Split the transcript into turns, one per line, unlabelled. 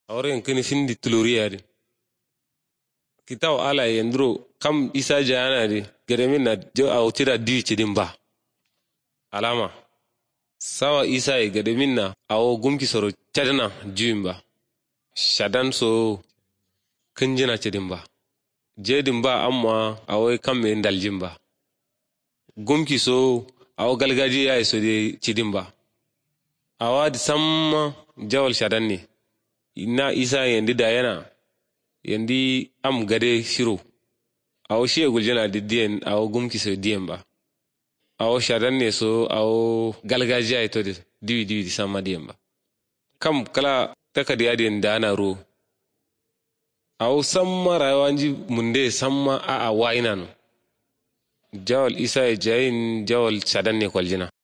awren kini sindi tuluriyadi kitaw ala yendro kam isa jana di geremin na jo awtira di cidin ba alama sawa isa e geremin na awo gumki soro cadana juimba shadan so kinjina cidin ba jedin ba amma awo kamme daljin ba gumki so awo galgajiya so de cidin ba awadi samma jawal shadan ne ina isa yendi da yana yendi am gade shiro awo shi guljana didiyen awo gumki so diyen ba awo shadan ne so awo galgajiya to diwi samma diyen ba kam kala takadi yadin da ana ro awo samma rayuwanji munde samma a waina no jawal isa jayin jawal shadan ne kwaljina